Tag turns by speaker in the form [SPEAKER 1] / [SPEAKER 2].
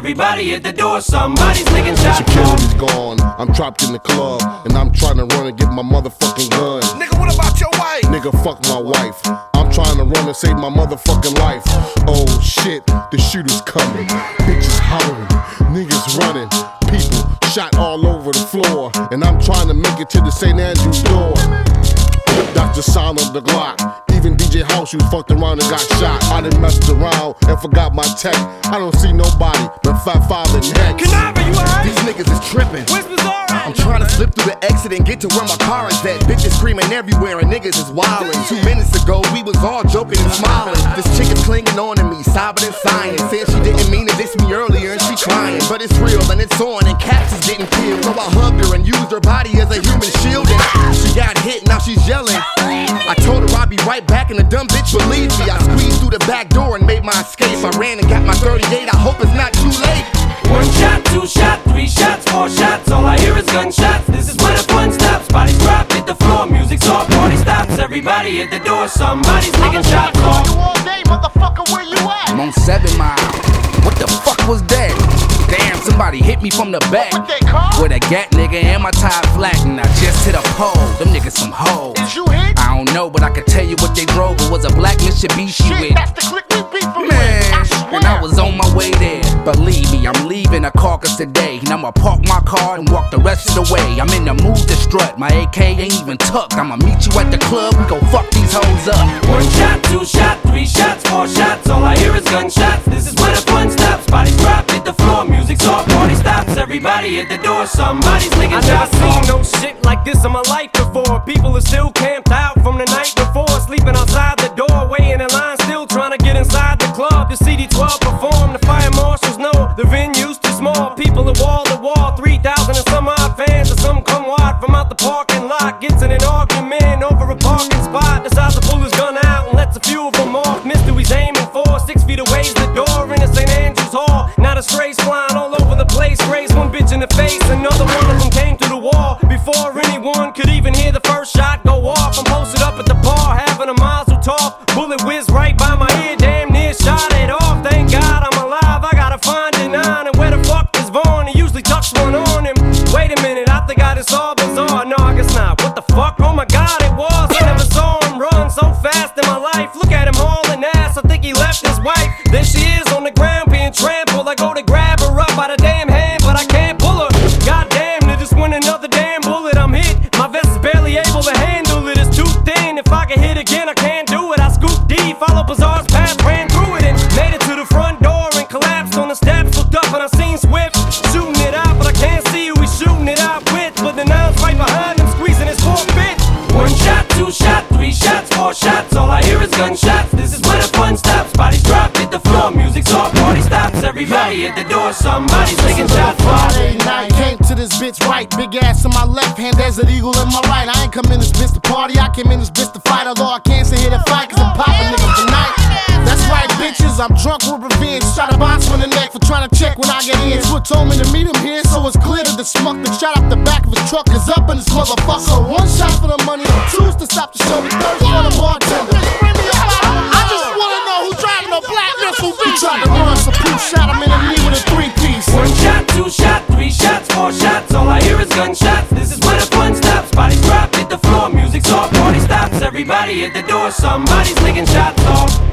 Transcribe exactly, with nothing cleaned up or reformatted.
[SPEAKER 1] Everybody at the door, somebody's licking shots.
[SPEAKER 2] Security's gone, I'm trapped in the club, and I'm trying to run and get my motherfucking gun.
[SPEAKER 3] Nigga, what about your wife?
[SPEAKER 2] Nigga, fuck my wife. I'm trying to run and save my motherfucking life. Oh shit, the shooter's coming. Bitches hollering, niggas running, people shot all over the floor, and I'm trying to make it to the Saint Andrew's door. That's the sound of the Glock. Even D J House, you fucked around and got shot. I done messed around and forgot my tech. I don't see nobody but Fat Five and Hex.
[SPEAKER 1] Canava, you alright?
[SPEAKER 3] These niggas is tripping.
[SPEAKER 1] Where's Bizarre?
[SPEAKER 3] I'm trying to slip through the exit and get to where my car is at. Bitches screaming everywhere and niggas is wildin'. Two minutes ago, we was all joking and smiling. This chick is clinging on to me, sobbing and sighing. Said she didn't mean to diss me earlier and she crying. But it's real and it's on and Cats is getting killed. So I hugged her and used her body as a human shield. And she got hit, now she's yelling. I told her I'd be right back and the dumb bitch believed me. I squeezed through the back door and made my escape. I ran and got my thirty-eight, I hope it's not too late.
[SPEAKER 1] One shot, two shot, three shots, four shots. All I hear is gunshots. This is where the fun stops. Bodies drop, hit the floor, music's off, party stops. Everybody at the door, somebody's taking shots off.
[SPEAKER 4] You all day, motherfucker, where you at?
[SPEAKER 5] I'm on seven mile. What the fuck was that? Damn, somebody hit me from the back.
[SPEAKER 4] What they call?
[SPEAKER 5] With a gat nigga and my tie flat, and I just hit a pole. Them niggas some hoes.
[SPEAKER 4] Is you hit?
[SPEAKER 5] I don't know, but I can tell you what they drove. It was a black Mitsubishi
[SPEAKER 4] Shit,
[SPEAKER 5] with.
[SPEAKER 4] that's the click we beat from
[SPEAKER 5] Man,
[SPEAKER 4] I swear.
[SPEAKER 5] and I was on my way there. Believe me, I'm leaving a carcass today. And I'ma park my car and walk the rest of the way. I'm in the mood to strut, my A K ain't even tucked. I'ma meet you at the club, we gon' fuck these hoes up.
[SPEAKER 1] One shot, two shot, three shots, four shots. All I hear is gunshots. This is where the fun stops. Bodies drop, hit the floor, music's off, party stops. Everybody at the door, somebody's licking shots.
[SPEAKER 6] I never seen no shit like this in my life before. People are still camped out from the night before, sleeping outside the door, waiting in line, still trying to get inside the club. The C D twelve perform, the fire marshals know the venue's too small. People are wall to wall, three thousand and some odd fans, and some come wide from out the parking lot. Gets in an argument over a parking spot, decides to pull his gun out and lets a few of them off. Missed who he's aiming for, six feet away's the door in the Saint Andrew's Hall. Now the strays flying all over the place, raised one bitch in the face, another one of them came through the wall. Before anyone could even hear the first shot go off, I'm posted up at the bar, having a mazel tov. Bullet whizzed right by my ear, damn near shot it off. Thank God I'm alive, I gotta find it nine. And where the fuck is Vaughn? He usually tucks one on him. Wait a minute, I think I just saw Bizarre. No, I guess not. What the fuck? Oh my God, it was. I never saw him run so fast in my life. Look at him hauling ass, I think he left his wife. There she is on the ground being trampled. I go to grab her up by the damn hand, but I can't pull her. God damn, there just went another damn bullet. I'm hit, my vest is barely able to handle it. It's too thin, if I can hit again I can't do it. I scooped D, followed Bizarre's path, ran through it and made it to the front door and collapsed on the steps. Looked up and I seen Swift shooting it out, but I can't see who he's shooting it out with. But the nine's right behind him, squeezing his four bit.
[SPEAKER 1] One shot, two shot, three shots, four shots. All I hear is gunshots. This is where the fun stops. Bodies drop, hit the floor, music's off, party stops. Everybody at the door, somebody's taking shots.
[SPEAKER 4] Friday night, came to this bitch right, big ass in my left hand, Desert Eagle in my right. I ain't come in this bitch to party, I came in this bitch to fight. Although I can't sit here to fight, cause I'm popping niggas tonight. That's right, bitches, I'm drunk with revenge. Shot a box on the neck for trying to check when I get in. Swit told me to meet him here, so it's clear that the smuck that shot up the back of his truck is up in this motherfucker. So one shot for the money, two's to stop the show, the third for the bartender. I just wanna know who's driving a black missile. He tried to run, so Pooh shot him in the knee with a three-piece.
[SPEAKER 1] One shot, two shot, three shots, four shots. All I hear is gunshots. This is where the fun stops. Bodies drop, hit the floor, music's off, party stops. Everybody at the door, somebody's licking shots off.